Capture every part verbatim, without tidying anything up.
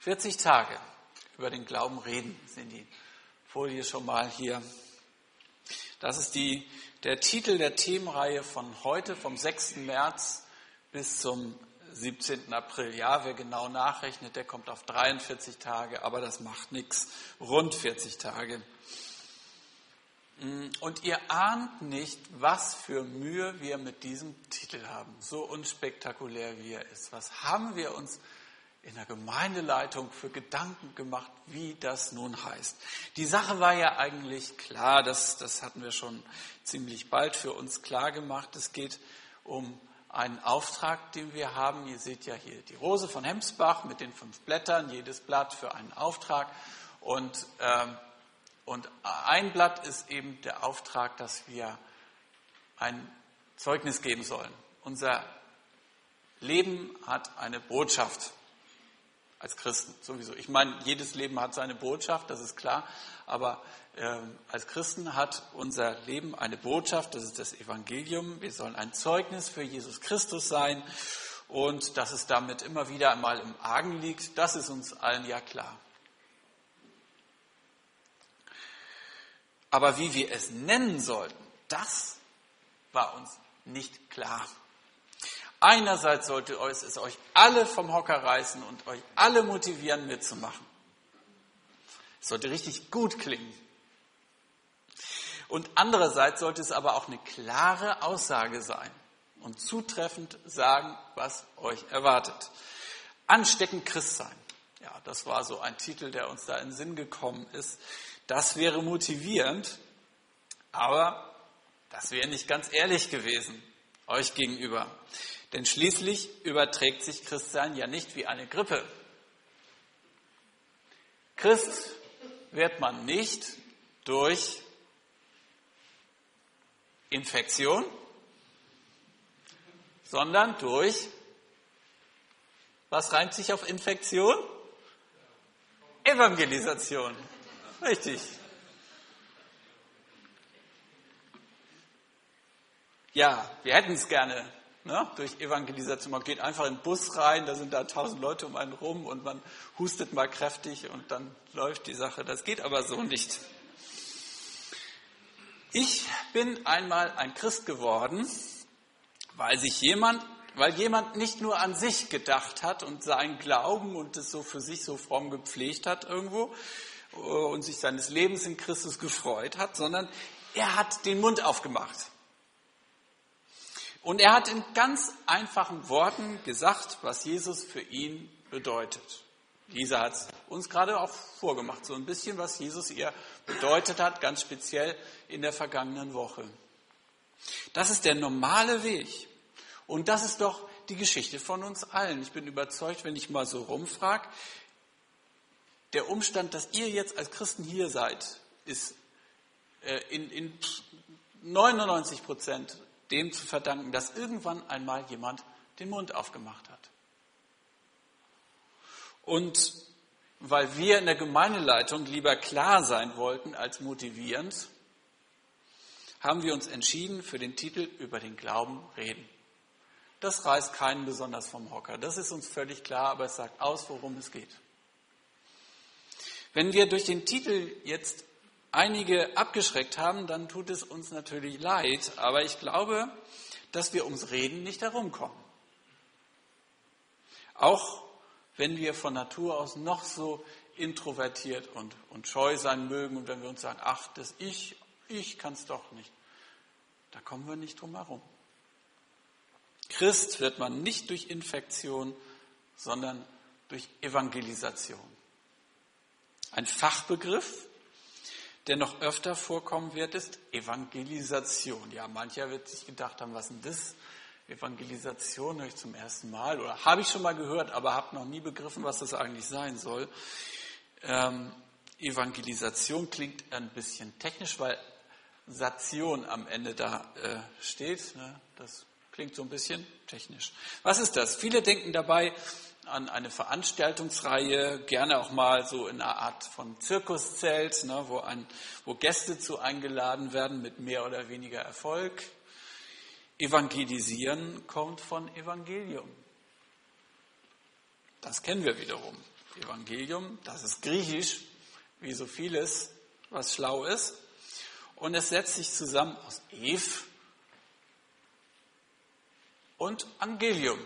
vierzig Tage über den Glauben reden, sind die Folie schon mal hier. Das ist die, der Titel der Themenreihe von heute, vom sechsten März bis zum siebzehnten April. Ja, wer genau nachrechnet, der kommt auf dreiundvierzig Tage, aber das macht nichts. Rund vierzig Tage. Und ihr ahnt nicht, was für Mühe wir mit diesem Titel haben, so unspektakulär wie er ist. Was haben wir uns in der Gemeindeleitung für Gedanken gemacht, wie das nun heißt? Die Sache war ja eigentlich klar, das, das hatten wir schon ziemlich bald für uns klar gemacht. Es geht um einen Auftrag, den wir haben. Ihr seht ja hier die Rose von Hemsbach mit den fünf Blättern, jedes Blatt für einen Auftrag. Und ähm, Und ein Blatt ist eben der Auftrag, dass wir ein Zeugnis geben sollen. Unser Leben hat eine Botschaft als Christen sowieso. Ich meine, jedes Leben hat seine Botschaft, das ist klar. Aber äh, als Christen hat unser Leben eine Botschaft, das ist das Evangelium. Wir sollen ein Zeugnis für Jesus Christus sein. Und dass es damit immer wieder einmal im Argen liegt, das ist uns allen ja klar. Aber wie wir es nennen sollten, das war uns nicht klar. Einerseits sollte es euch alle vom Hocker reißen und euch alle motivieren, mitzumachen. Es sollte richtig gut klingen. Und andererseits sollte es aber auch eine klare Aussage sein und zutreffend sagen, was euch erwartet. Ansteckend Christ sein. Ja, das war so ein Titel, der uns da in den Sinn gekommen ist. Das wäre motivierend, aber das wäre nicht ganz ehrlich gewesen, euch gegenüber. Denn schließlich überträgt sich Christsein ja nicht wie eine Grippe. Christ wird man nicht durch Infektion, sondern durch, was reimt sich auf Infektion? Evangelisation. Richtig. Ja, wir hätten es gerne, ne? Durch Evangelisation. Man geht einfach in den Bus rein, da sind da tausend Leute um einen rum und man hustet mal kräftig und dann läuft die Sache. Das geht aber so nicht. Ich bin einmal ein Christ geworden, weil sich jemand, weil jemand nicht nur an sich gedacht hat und seinen Glauben und es so für sich so fromm gepflegt hat irgendwo, und sich seines Lebens in Christus gefreut hat, sondern er hat den Mund aufgemacht. Und er hat in ganz einfachen Worten gesagt, was Jesus für ihn bedeutet. Lisa hat es uns gerade auch vorgemacht, so ein bisschen, was Jesus ihr bedeutet hat, ganz speziell in der vergangenen Woche. Das ist der normale Weg. Und das ist doch die Geschichte von uns allen. Ich bin überzeugt, wenn ich mal so rumfrage, der Umstand, dass ihr jetzt als Christen hier seid, ist in, in neunundneunzig Prozent dem zu verdanken, dass irgendwann einmal jemand den Mund aufgemacht hat. Und weil wir in der Gemeindeleitung lieber klar sein wollten als motivierend, haben wir uns entschieden für den Titel über den Glauben reden. Das reißt keinen besonders vom Hocker. Das ist uns völlig klar, aber es sagt aus, worum es geht. Wenn wir durch den Titel jetzt einige abgeschreckt haben, dann tut es uns natürlich leid, aber ich glaube, dass wir ums Reden nicht herumkommen. Auch wenn wir von Natur aus noch so introvertiert und, und scheu sein mögen und wenn wir uns sagen, ach, das Ich, ich kann es doch nicht, da kommen wir nicht drum herum. Christ wird man nicht durch Infektion, sondern durch Evangelisation. Ein Fachbegriff, der noch öfter vorkommen wird, ist Evangelisation. Ja, mancher wird sich gedacht haben, was ist denn das? Evangelisation höre ich zum ersten Mal oder habe ich schon mal gehört, aber habe noch nie begriffen, was das eigentlich sein soll. Ähm, Evangelisation klingt ein bisschen technisch, weil Sation am Ende da äh, steht. Ne? Das klingt so ein bisschen technisch. Was ist das? Viele denken dabei an eine Veranstaltungsreihe, gerne auch mal so in einer Art von Zirkuszelt, ne, wo, ein, wo Gäste zu eingeladen werden mit mehr oder weniger Erfolg. Evangelisieren kommt von Evangelium. Das kennen wir wiederum. Evangelium, das ist griechisch, wie so vieles, was schlau ist. Und es setzt sich zusammen aus Ev und Angelium.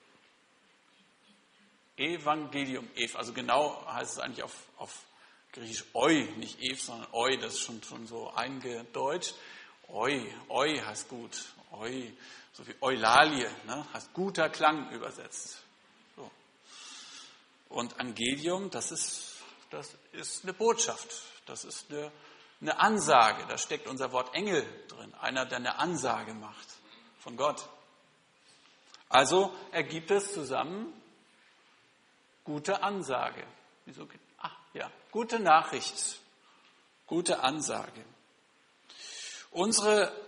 Evangelium, Ev, also genau heißt es eigentlich auf, auf Griechisch Eu, nicht Ev, sondern Eu, das ist schon, schon so eingedeutscht. Eu, Eu heißt gut, Eu, so wie Eulalie, ne, heißt guter Klang übersetzt. So. Und Angelium, das ist, das ist eine Botschaft, das ist eine, eine Ansage, da steckt unser Wort Engel drin, einer, der eine Ansage macht von Gott. Also ergibt es zusammen gute Ansage. Wieso? Ach ja, gute Nachricht, gute Ansage. Unsere,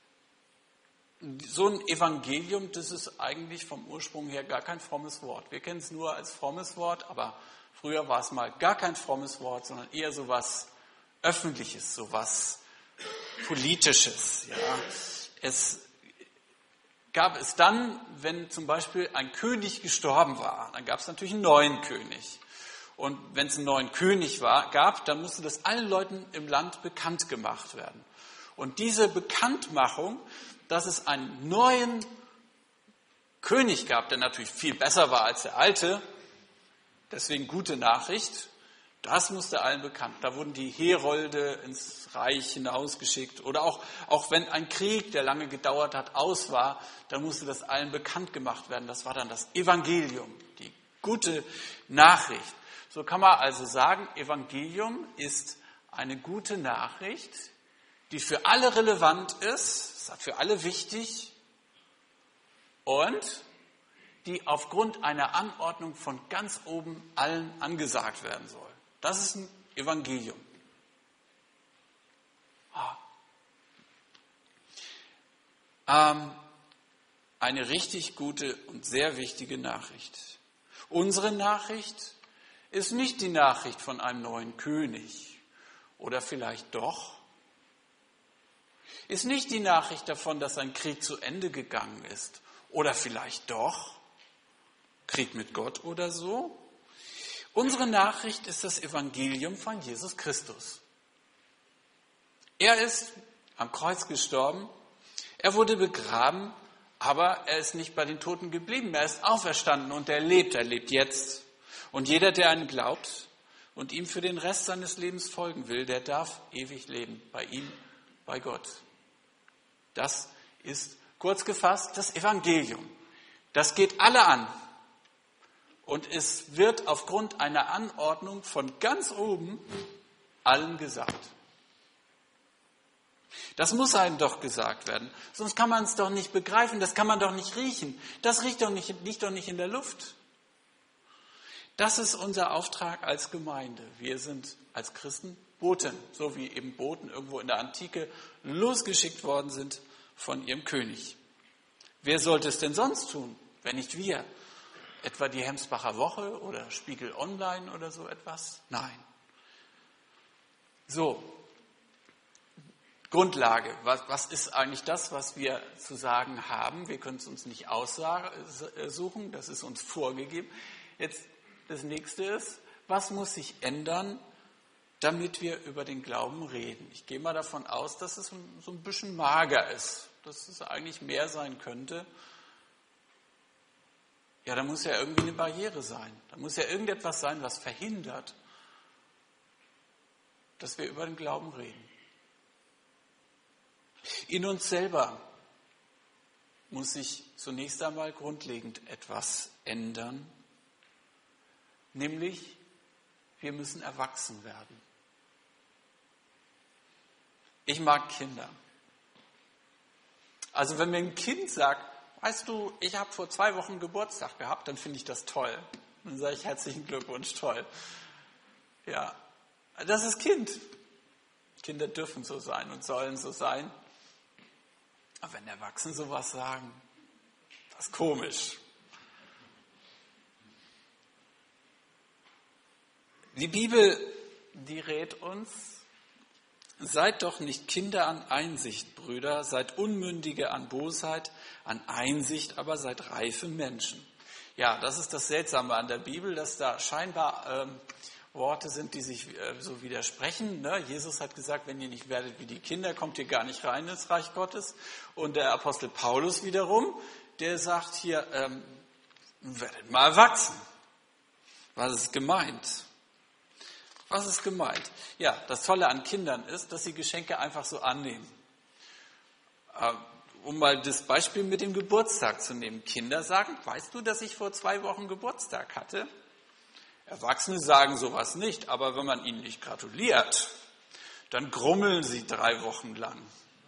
so ein Evangelium, das ist eigentlich vom Ursprung her gar kein frommes Wort. Wir kennen es nur als frommes Wort, aber früher war es mal gar kein frommes Wort, sondern eher so was Öffentliches, so was Politisches. Ja. Es gab es dann, wenn zum Beispiel ein König gestorben war, dann gab es natürlich einen neuen König. Und wenn es einen neuen König war, gab, dann musste das allen Leuten im Land bekannt gemacht werden. Und diese Bekanntmachung, dass es einen neuen König gab, der natürlich viel besser war als der alte, deswegen gute Nachricht, das musste allen bekannt. Da wurden die Herolde ins Reich hinausgeschickt. Oder auch, auch wenn ein Krieg, der lange gedauert hat, aus war, dann musste das allen bekannt gemacht werden. Das war dann das Evangelium, die gute Nachricht. So kann man also sagen, Evangelium ist eine gute Nachricht, die für alle relevant ist, für alle wichtig und die aufgrund einer Anordnung von ganz oben allen angesagt werden soll. Das ist ein Evangelium. Ah. Ähm, eine richtig gute und sehr wichtige Nachricht. Unsere Nachricht ist nicht die Nachricht von einem neuen König. Oder vielleicht doch. Ist nicht die Nachricht davon, dass ein Krieg zu Ende gegangen ist. Oder vielleicht doch. Krieg mit Gott oder so. Unsere Nachricht ist das Evangelium von Jesus Christus. Er ist am Kreuz gestorben, er wurde begraben, aber er ist nicht bei den Toten geblieben. Er ist auferstanden und er lebt, er lebt jetzt. Und jeder, der an ihn glaubt und ihm für den Rest seines Lebens folgen will, der darf ewig leben, bei ihm, bei Gott. Das ist kurz gefasst das Evangelium. Das geht alle an. Und es wird aufgrund einer Anordnung von ganz oben allen gesagt. Das muss einem doch gesagt werden. Sonst kann man es doch nicht begreifen, das kann man doch nicht riechen. Das riecht doch nicht, liegt doch nicht in der Luft. Das ist unser Auftrag als Gemeinde. Wir sind als Christen Boten, so wie eben Boten irgendwo in der Antike losgeschickt worden sind von ihrem König. Wer sollte es denn sonst tun, wenn nicht wir? Etwa die Hemsbacher Woche oder Spiegel Online oder so etwas? Nein. So, Grundlage. Was, was ist eigentlich das, was wir zu sagen haben? Wir können es uns nicht aussuchen, das ist uns vorgegeben. Jetzt das nächste ist, was muss sich ändern, damit wir über den Glauben reden? Ich gehe mal davon aus, dass es so ein bisschen mager ist, dass es eigentlich mehr sein könnte. Ja, da muss ja irgendwie eine Barriere sein. Da muss ja irgendetwas sein, was verhindert, dass wir über den Glauben reden. In uns selber muss sich zunächst einmal grundlegend etwas ändern, nämlich wir müssen erwachsen werden. Ich mag Kinder. Also wenn mir ein Kind sagt, weißt du, ich habe vor zwei Wochen Geburtstag gehabt, dann finde ich das toll. Dann sage ich herzlichen Glückwunsch, toll. Ja, das ist Kind. Kinder dürfen so sein und sollen so sein. Aber wenn Erwachsene sowas sagen, das ist komisch. Die Bibel, die rät uns, seid doch nicht Kinder an Einsicht, Brüder, seid Unmündige an Bosheit, an Einsicht, aber seid reife Menschen. Ja, das ist das Seltsame an der Bibel, dass da scheinbar ähm, Worte sind, die sich äh, so widersprechen. Ne? Jesus hat gesagt, wenn ihr nicht werdet wie die Kinder, kommt ihr gar nicht rein ins Reich Gottes. Und der Apostel Paulus wiederum, der sagt hier, ähm, werdet mal erwachsen. Was ist gemeint? Was ist gemeint? Ja, das Tolle an Kindern ist, dass sie Geschenke einfach so annehmen. Ähm, um mal das Beispiel mit dem Geburtstag zu nehmen. Kinder sagen, weißt du, dass ich vor zwei Wochen Geburtstag hatte? Erwachsene sagen sowas nicht, aber wenn man ihnen nicht gratuliert, dann grummeln sie drei Wochen lang.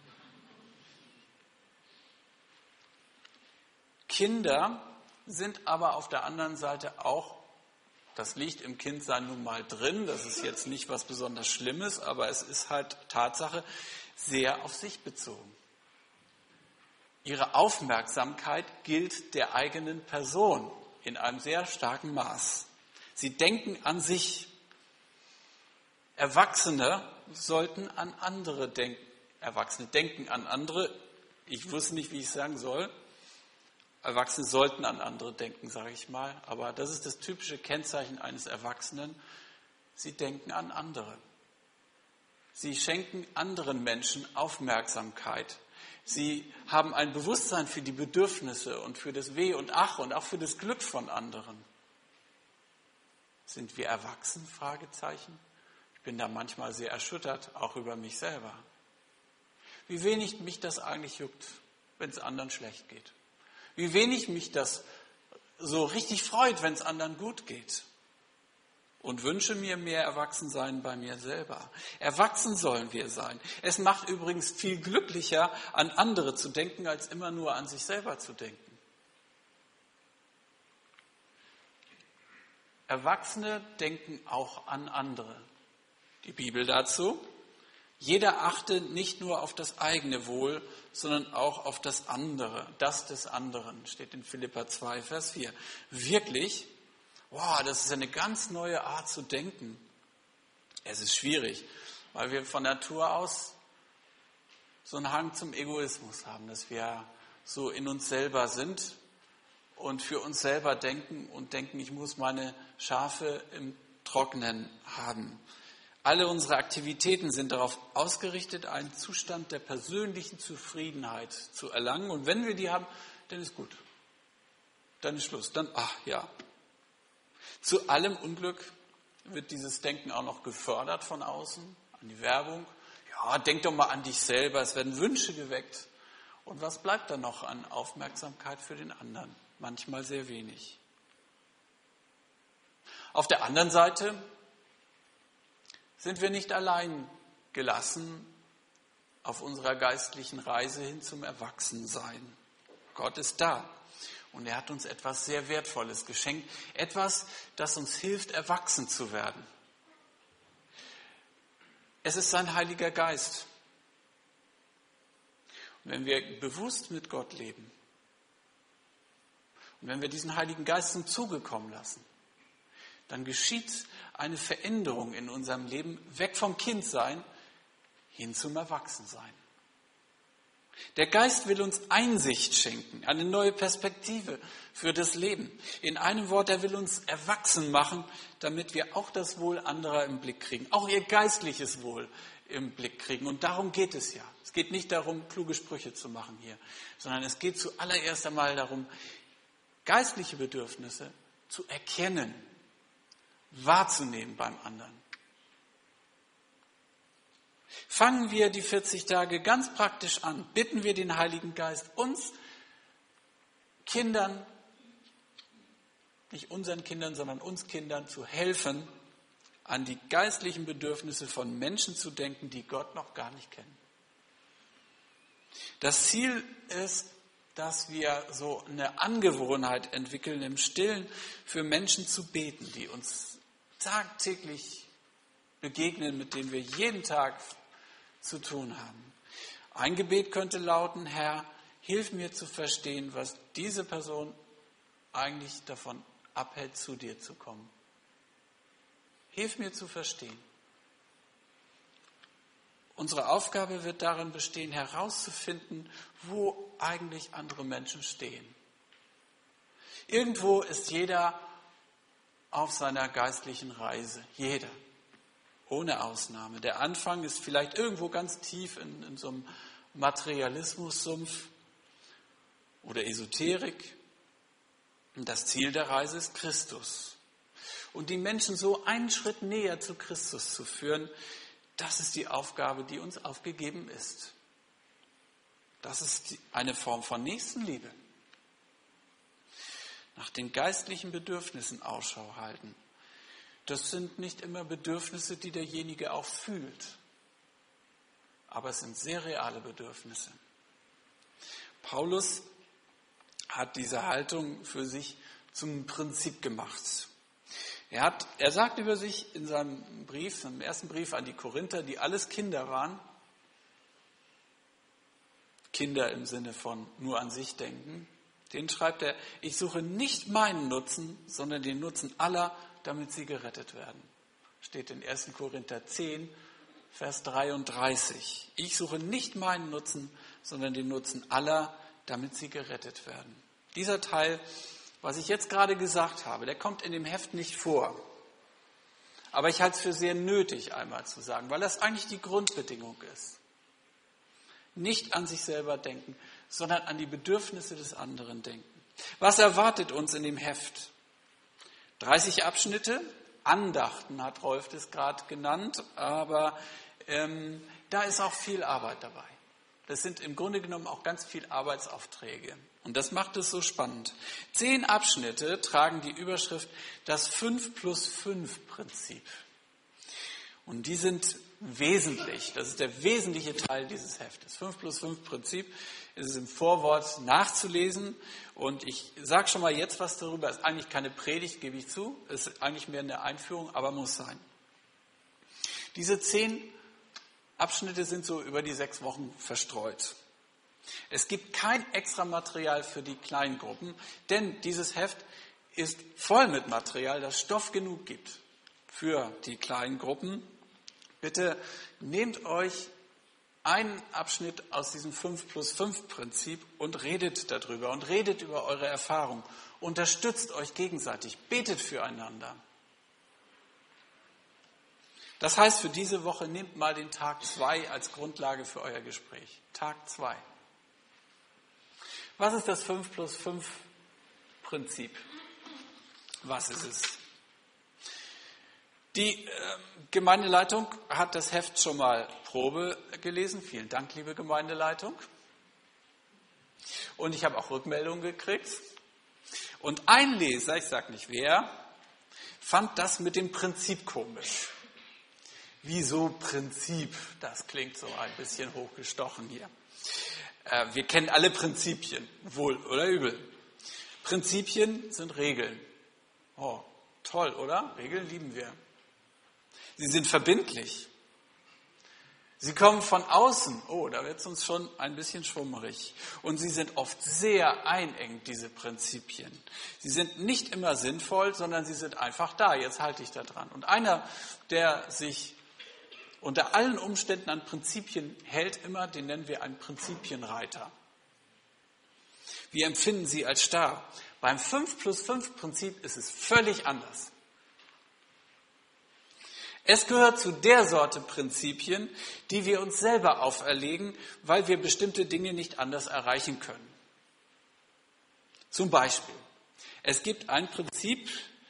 Kinder sind aber auf der anderen Seite auch, das liegt im Kindsein nun mal drin, das ist jetzt nicht was besonders Schlimmes, aber es ist halt Tatsache, sehr auf sich bezogen. Ihre Aufmerksamkeit gilt der eigenen Person in einem sehr starken Maß. Sie denken an sich. Erwachsene sollten an andere denken. Erwachsene denken an andere. Ich wusste nicht, wie ich sagen soll. Erwachsene sollten an andere denken, sage ich mal. Aber das ist das typische Kennzeichen eines Erwachsenen. Sie denken an andere. Sie schenken anderen Menschen Aufmerksamkeit. Sie haben ein Bewusstsein für die Bedürfnisse und für das Weh und Ach und auch für das Glück von anderen. Sind wir erwachsen? Fragezeichen. Ich bin da manchmal sehr erschüttert, auch über mich selber. Wie wenig mich das eigentlich juckt, wenn es anderen schlecht geht. Wie wenig mich das so richtig freut, wenn es anderen gut geht. Und wünsche mir mehr Erwachsensein bei mir selber. Erwachsen sollen wir sein. Es macht übrigens viel glücklicher, an andere zu denken, als immer nur an sich selber zu denken. Erwachsene denken auch an andere. Die Bibel dazu: Jeder achte nicht nur auf das eigene Wohl, sondern auch auf das andere, das des anderen, steht in Philipper zwei, Vers vier. Wirklich? Wow, das ist eine ganz neue Art zu denken. Es ist schwierig, weil wir von Natur aus so einen Hang zum Egoismus haben, dass wir so in uns selber sind und für uns selber denken und denken, ich muss meine Schafe im Trocknen haben. Alle unsere Aktivitäten sind darauf ausgerichtet, einen Zustand der persönlichen Zufriedenheit zu erlangen. Und wenn wir die haben, dann ist gut. Dann ist Schluss. Dann, ach ja. Zu allem Unglück wird dieses Denken auch noch gefördert von außen, an die Werbung. Ja, denk doch mal an dich selber, es werden Wünsche geweckt. Und was bleibt dann noch an Aufmerksamkeit für den anderen? Manchmal sehr wenig. Auf der anderen Seite sind wir nicht allein gelassen auf unserer geistlichen Reise hin zum Erwachsensein. Gott ist da. Und er hat uns etwas sehr Wertvolles geschenkt. Etwas, das uns hilft, erwachsen zu werden. Es ist sein Heiliger Geist. Und wenn wir bewusst mit Gott leben und wenn wir diesen Heiligen Geist zum Zuge kommen lassen, dann geschieht eine Veränderung in unserem Leben, weg vom Kindsein hin zum Erwachsensein. Der Geist will uns Einsicht schenken, eine neue Perspektive für das Leben. In einem Wort, er will uns erwachsen machen, damit wir auch das Wohl anderer im Blick kriegen, auch ihr geistliches Wohl im Blick kriegen. Und darum geht es ja. Es geht nicht darum, kluge Sprüche zu machen hier, sondern es geht zuallererst einmal darum, geistliche Bedürfnisse zu erkennen, wahrzunehmen beim anderen. Fangen wir die vierzig Tage ganz praktisch an. Bitten wir den Heiligen Geist, uns Kindern, nicht unseren Kindern, sondern uns Kindern zu helfen, an die geistlichen Bedürfnisse von Menschen zu denken, die Gott noch gar nicht kennen. Das Ziel ist, dass wir so eine Angewohnheit entwickeln, im Stillen für Menschen zu beten, die uns tagtäglich begegnen, mit denen wir jeden Tag zu tun haben. Ein Gebet könnte lauten: Herr, hilf mir zu verstehen, was diese Person eigentlich davon abhält, zu dir zu kommen. Hilf mir zu verstehen. Unsere Aufgabe wird darin bestehen, herauszufinden, wo eigentlich andere Menschen stehen. Irgendwo ist jeder auf seiner geistlichen Reise. Jeder. Ohne Ausnahme. Der Anfang ist vielleicht irgendwo ganz tief in, in so einem Materialismus-Sumpf oder Esoterik. Und das Ziel der Reise ist Christus. Und die Menschen so einen Schritt näher zu Christus zu führen, das ist die Aufgabe, die uns aufgegeben ist. Das ist eine Form von Nächstenliebe. Nach den geistlichen Bedürfnissen Ausschau halten. Das sind nicht immer Bedürfnisse, die derjenige auch fühlt. Aber es sind sehr reale Bedürfnisse. Paulus hat diese Haltung für sich zum Prinzip gemacht. Er, hat, er sagt über sich in seinem Brief, im ersten Brief an die Korinther, die alles Kinder waren, Kinder im Sinne von nur an sich denken, den schreibt er, ich suche nicht meinen Nutzen, sondern den Nutzen aller, damit sie gerettet werden. Steht in ersten Korinther zehn, Vers dreiunddreißig. Ich suche nicht meinen Nutzen, sondern den Nutzen aller, damit sie gerettet werden. Dieser Teil, was ich jetzt gerade gesagt habe, der kommt in dem Heft nicht vor. Aber ich halte es für sehr nötig, einmal zu sagen, weil das eigentlich die Grundbedingung ist. Nicht an sich selber denken, sondern an die Bedürfnisse des anderen denken. Was erwartet uns in dem Heft? dreißig Abschnitte, Andachten hat Rolf das gerade genannt, aber ähm, da ist auch viel Arbeit dabei. Das sind im Grunde genommen auch ganz viele Arbeitsaufträge. Und das macht es so spannend. Zehn Abschnitte tragen die Überschrift das fünf plus fünf Prinzip. Und die sind wesentlich, das ist der wesentliche Teil dieses Heftes. fünf plus fünf Prinzip ist im Vorwort nachzulesen. Und ich sage schon mal jetzt was darüber. Es ist eigentlich keine Predigt, gebe ich zu. Es ist eigentlich mehr eine Einführung, aber muss sein. Diese zehn Abschnitte sind so über die sechs Wochen verstreut. Es gibt kein extra Material für die Kleingruppen, denn dieses Heft ist voll mit Material, das Stoff genug gibt für die Kleingruppen. Bitte nehmt euch einen Abschnitt aus diesem fünf plus fünf Prinzip und redet darüber und redet über eure Erfahrung. Unterstützt euch gegenseitig, betet füreinander. Das heißt, für diese Woche nehmt mal den Tag zwei als Grundlage für euer Gespräch. Tag zwei. Was ist das fünf plus fünf Prinzip? Was ist es? Die äh, Gemeindeleitung hat das Heft schon mal Probe gelesen. Vielen Dank, liebe Gemeindeleitung. Und ich habe auch Rückmeldungen gekriegt. Und ein Leser, ich sage nicht wer, fand das mit dem Prinzip komisch. Wieso Prinzip? Das klingt so ein bisschen hochgestochen hier. Äh, wir kennen alle Prinzipien, wohl oder übel. Prinzipien sind Regeln. Oh, toll, oder? Regeln lieben wir. Sie sind verbindlich. Sie kommen von außen. Oh, da wird es uns schon ein bisschen schwummerig. Und sie sind oft sehr einengend, diese Prinzipien. Sie sind nicht immer sinnvoll, sondern sie sind einfach da. Jetzt halte ich da dran. Und einer, der sich unter allen Umständen an Prinzipien hält, immer, den nennen wir einen Prinzipienreiter. Wir empfinden sie als starr. Beim fünf plus fünf Prinzip ist es völlig anders. Es gehört zu der Sorte Prinzipien, die wir uns selber auferlegen, weil wir bestimmte Dinge nicht anders erreichen können. Zum Beispiel, es gibt ein Prinzip,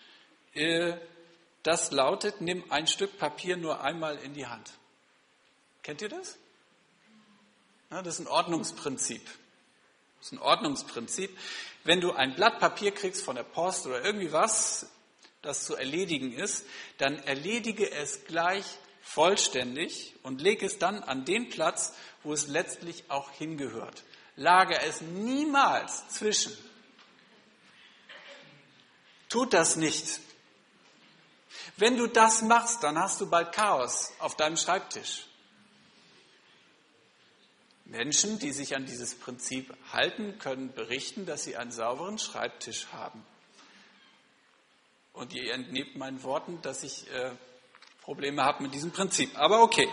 das lautet, nimm ein Stück Papier nur einmal in die Hand. Kennt ihr das? Das ist ein Ordnungsprinzip. Das ist ein Ordnungsprinzip. Wenn du ein Blatt Papier kriegst von der Post oder irgendwie was, das zu erledigen ist, dann erledige es gleich vollständig und leg es dann an den Platz, wo es letztlich auch hingehört. Lager es niemals zwischen. Tut das nicht. Wenn du das machst, dann hast du bald Chaos auf deinem Schreibtisch. Menschen, die sich an dieses Prinzip halten, können berichten, dass sie einen sauberen Schreibtisch haben. Und ihr entnehmt meinen Worten, dass ich äh, Probleme habe mit diesem Prinzip. Aber okay.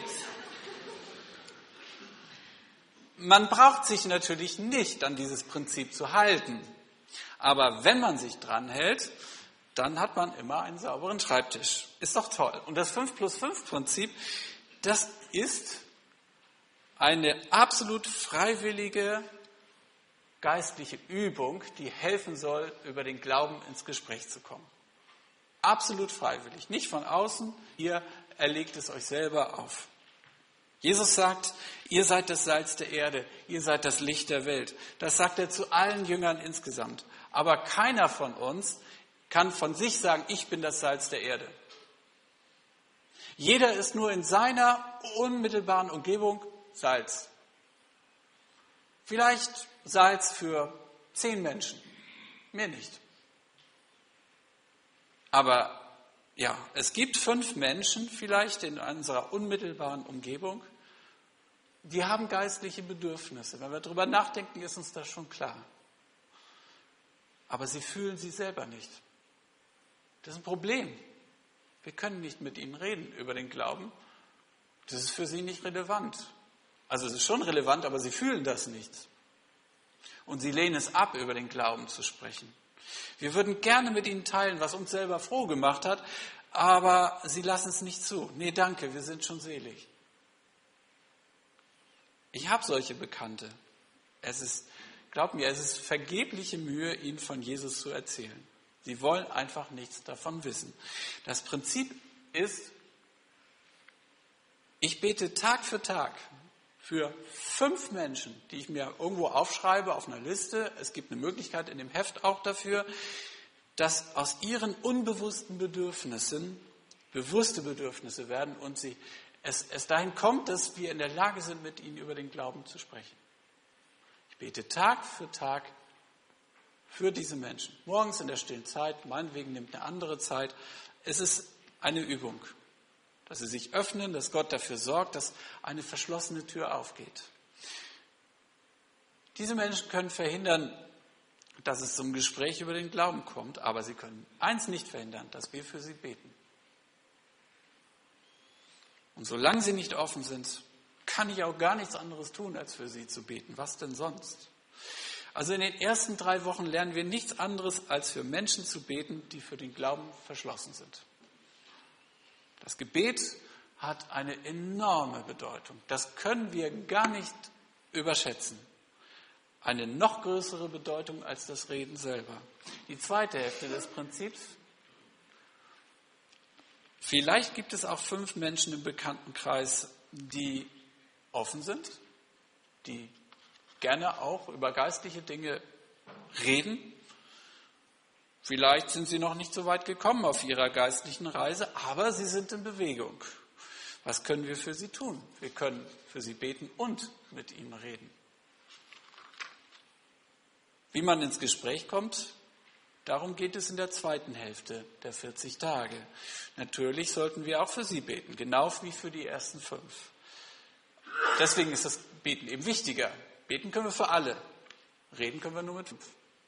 Man braucht sich natürlich nicht an dieses Prinzip zu halten. Aber wenn man sich dran hält, dann hat man immer einen sauberen Schreibtisch. Ist doch toll. Und das fünf plus fünf Prinzip, das ist eine absolut freiwillige geistliche Übung, die helfen soll, über den Glauben ins Gespräch zu kommen. Absolut freiwillig, nicht von außen, ihr erlegt es euch selber auf. Jesus sagt, ihr seid das Salz der Erde, ihr seid das Licht der Welt. Das sagt er zu allen Jüngern insgesamt. Aber keiner von uns kann von sich sagen, ich bin das Salz der Erde. Jeder ist nur in seiner unmittelbaren Umgebung Salz. Vielleicht Salz für zehn Menschen, mehr nicht. Aber ja, es gibt fünf Menschen vielleicht in unserer unmittelbaren Umgebung, die haben geistliche Bedürfnisse. Wenn wir darüber nachdenken, ist uns das schon klar. Aber sie fühlen sie selber nicht. Das ist ein Problem. Wir können nicht mit ihnen reden über den Glauben. Das ist für sie nicht relevant. Also es ist schon relevant, aber sie fühlen das nicht. Und sie lehnen es ab, über den Glauben zu sprechen. Wir würden gerne mit ihnen teilen, was uns selber froh gemacht hat, aber sie lassen es nicht zu. Nee, danke, wir sind schon selig. Ich habe solche Bekannte. Es ist, glaub mir, es ist vergebliche Mühe, ihnen von Jesus zu erzählen. Sie wollen einfach nichts davon wissen. Das Prinzip ist, ich bete Tag für Tag für fünf Menschen, die ich mir irgendwo aufschreibe auf einer Liste. Es gibt eine Möglichkeit in dem Heft auch dafür, dass aus ihren unbewussten Bedürfnissen bewusste Bedürfnisse werden und sie, es, es dahin kommt, dass wir in der Lage sind, mit ihnen über den Glauben zu sprechen. Ich bete Tag für Tag für diese Menschen. Morgens in der stillen Zeit, meinetwegen nimmt eine andere Zeit. Es ist eine Übung, dass sie sich öffnen, dass Gott dafür sorgt, dass eine verschlossene Tür aufgeht. Diese Menschen können verhindern, dass es zum Gespräch über den Glauben kommt, aber sie können eins nicht verhindern, dass wir für sie beten. Und solange sie nicht offen sind, kann ich auch gar nichts anderes tun, als für sie zu beten. Was denn sonst? Also in den ersten drei Wochen lernen wir nichts anderes, als für Menschen zu beten, die für den Glauben verschlossen sind. Das Gebet hat eine enorme Bedeutung. Das können wir gar nicht überschätzen. Eine noch größere Bedeutung als das Reden selber. Die zweite Hälfte des Prinzips. Vielleicht gibt es auch fünf Menschen im Bekanntenkreis, die offen sind, die gerne auch über geistliche Dinge reden. Vielleicht sind sie noch nicht so weit gekommen auf ihrer geistlichen Reise, aber sie sind in Bewegung. Was können wir für sie tun? Wir können für sie beten und mit ihnen reden. Wie man ins Gespräch kommt, darum geht es in der zweiten Hälfte der vierzig Tage. Natürlich sollten wir auch für sie beten, genau wie für die ersten fünf. Deswegen ist das Beten eben wichtiger. Beten können wir für alle, reden können wir nur mit fünf.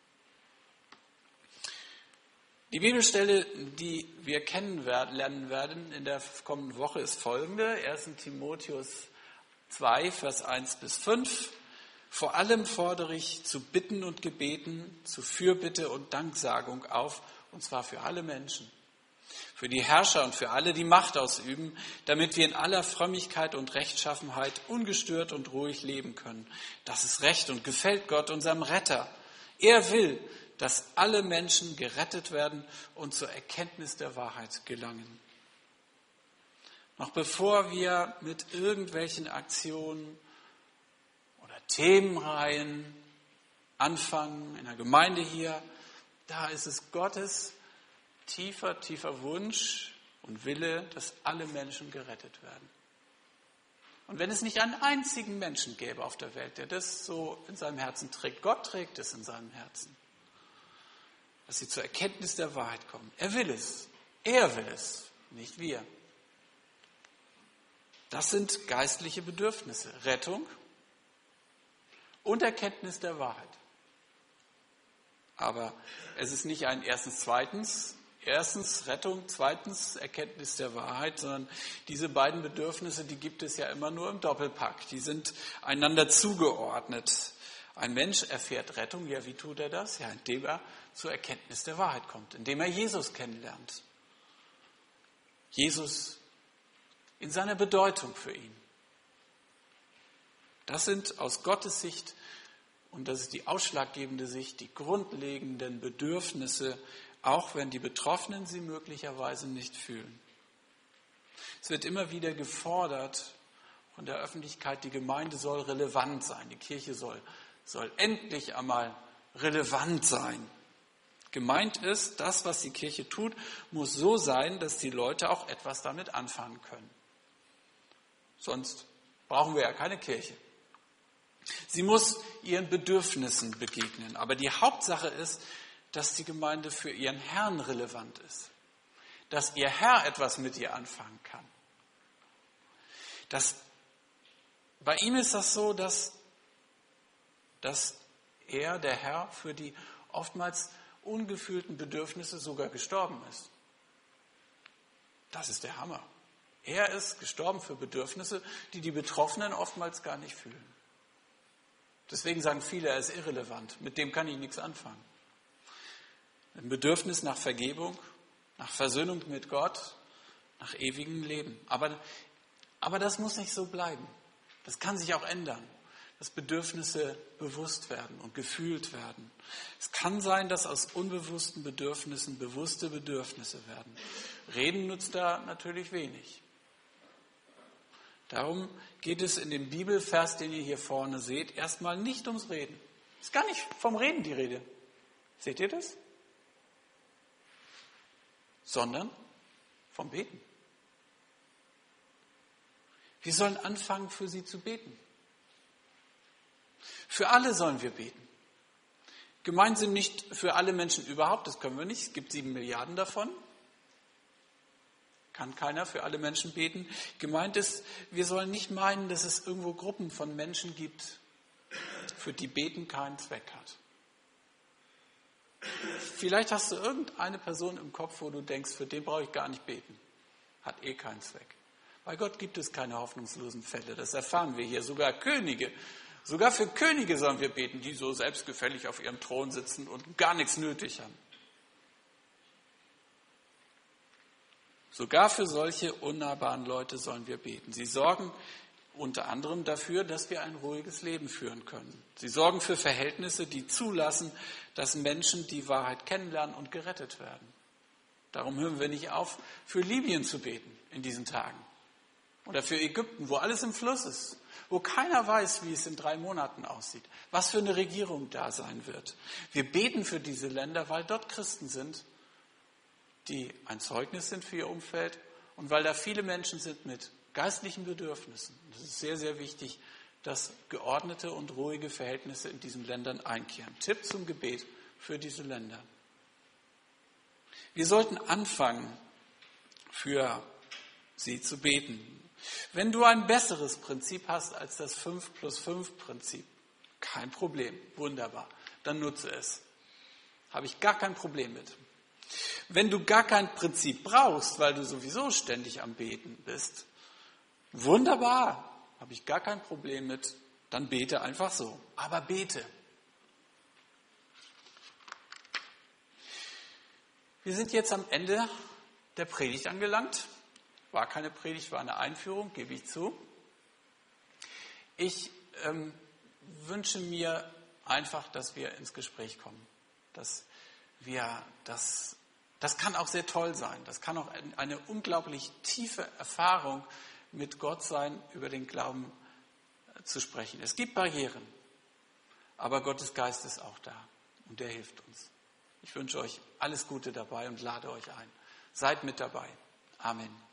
Die Bibelstelle, die wir kennenlernen werden in der kommenden Woche, ist folgende. erster Timotheus zwei, Vers eins bis fünf. Vor allem fordere ich zu Bitten und Gebeten, zu Fürbitte und Danksagung auf, und zwar für alle Menschen, für die Herrscher und für alle, die Macht ausüben, damit wir in aller Frömmigkeit und Rechtschaffenheit ungestört und ruhig leben können. Das ist recht und gefällt Gott, unserem Retter. Er will, dass alle Menschen gerettet werden und zur Erkenntnis der Wahrheit gelangen. Noch bevor wir mit irgendwelchen Aktionen oder Themenreihen anfangen, in der Gemeinde hier, da ist es Gottes tiefer, tiefer Wunsch und Wille, dass alle Menschen gerettet werden. Und wenn es nicht einen einzigen Menschen gäbe auf der Welt, der das so in seinem Herzen trägt, Gott trägt es in seinem Herzen, dass sie zur Erkenntnis der Wahrheit kommen. Er will es. Er will es, nicht wir. Das sind geistliche Bedürfnisse. Rettung und Erkenntnis der Wahrheit. Aber es ist nicht ein erstens, zweitens, erstens Rettung, zweitens Erkenntnis der Wahrheit, sondern diese beiden Bedürfnisse, die gibt es ja immer nur im Doppelpack. Die sind einander zugeordnet. Ein Mensch erfährt Rettung, ja, wie tut er das? Ja, indem er zur Erkenntnis der Wahrheit kommt, indem er Jesus kennenlernt. Jesus in seiner Bedeutung für ihn. Das sind aus Gottes Sicht, und das ist die ausschlaggebende Sicht, die grundlegenden Bedürfnisse, auch wenn die Betroffenen sie möglicherweise nicht fühlen. Es wird immer wieder gefordert von der Öffentlichkeit, die Gemeinde soll relevant sein, die Kirche soll, soll endlich einmal relevant sein. Gemeint ist, das, was die Kirche tut, muss so sein, dass die Leute auch etwas damit anfangen können. Sonst brauchen wir ja keine Kirche. Sie muss ihren Bedürfnissen begegnen. Aber die Hauptsache ist, dass die Gemeinde für ihren Herrn relevant ist. Dass ihr Herr etwas mit ihr anfangen kann. Das, bei ihm ist das so, dass, dass er, der Herr, für die oftmals ungefühlten Bedürfnisse sogar gestorben ist. Das ist der Hammer. Er ist gestorben für Bedürfnisse, die die Betroffenen oftmals gar nicht fühlen. Deswegen sagen viele, er ist irrelevant. Mit dem kann ich nichts anfangen. Ein Bedürfnis nach Vergebung, nach Versöhnung mit Gott, nach ewigem Leben. Aber, aber das muss nicht so bleiben. Das kann sich auch ändern, dass Bedürfnisse bewusst werden und gefühlt werden. Es kann sein, dass aus unbewussten Bedürfnissen bewusste Bedürfnisse werden. Reden nutzt da natürlich wenig. Darum geht es in dem Bibelvers, den ihr hier vorne seht, erstmal nicht ums Reden. Es ist gar nicht vom Reden die Rede. Seht ihr das? Sondern vom Beten. Wir sollen anfangen, für sie zu beten. Für alle sollen wir beten. Gemeint sind nicht für alle Menschen überhaupt, das können wir nicht. Es gibt sieben Milliarden davon. Kann keiner für alle Menschen beten. Gemeint ist, wir sollen nicht meinen, dass es irgendwo Gruppen von Menschen gibt, für die Beten keinen Zweck hat. Vielleicht hast du irgendeine Person im Kopf, wo du denkst, für den brauche ich gar nicht beten. Hat eh keinen Zweck. Bei Gott gibt es keine hoffnungslosen Fälle. Das erfahren wir hier. Sogar Könige, sogar für Könige sollen wir beten, die so selbstgefällig auf ihrem Thron sitzen und gar nichts nötig haben. Sogar für solche unnahbaren Leute sollen wir beten. Sie sorgen unter anderem dafür, dass wir ein ruhiges Leben führen können. Sie sorgen für Verhältnisse, die zulassen, dass Menschen die Wahrheit kennenlernen und gerettet werden. Darum hören wir nicht auf, für Libyen zu beten in diesen Tagen. Oder für Ägypten, wo alles im Fluss ist. Wo keiner weiß, wie es in drei Monaten aussieht. Was für eine Regierung da sein wird. Wir beten für diese Länder, weil dort Christen sind, die ein Zeugnis sind für ihr Umfeld und weil da viele Menschen sind mit geistlichen Bedürfnissen. Es ist sehr, sehr wichtig, dass geordnete und ruhige Verhältnisse in diesen Ländern einkehren. Tipp zum Gebet für diese Länder. Wir sollten anfangen, für sie zu beten. Wenn du ein besseres Prinzip hast als das fünf plus fünf Prinzip, kein Problem, wunderbar, dann nutze es. Habe ich gar kein Problem mit. Wenn du gar kein Prinzip brauchst, weil du sowieso ständig am Beten bist, wunderbar, habe ich gar kein Problem mit, dann bete einfach so. Aber bete. Wir sind jetzt am Ende der Predigt angelangt. War keine Predigt, war eine Einführung, gebe ich zu. Ich ähm, wünsche mir einfach, dass wir ins Gespräch kommen. Dass wir das, das kann auch sehr toll sein. Das kann auch eine unglaublich tiefe Erfahrung mit Gott sein, über den Glauben zu sprechen. Es gibt Barrieren, aber Gottes Geist ist auch da und der hilft uns. Ich wünsche euch alles Gute dabei und lade euch ein. Seid mit dabei. Amen.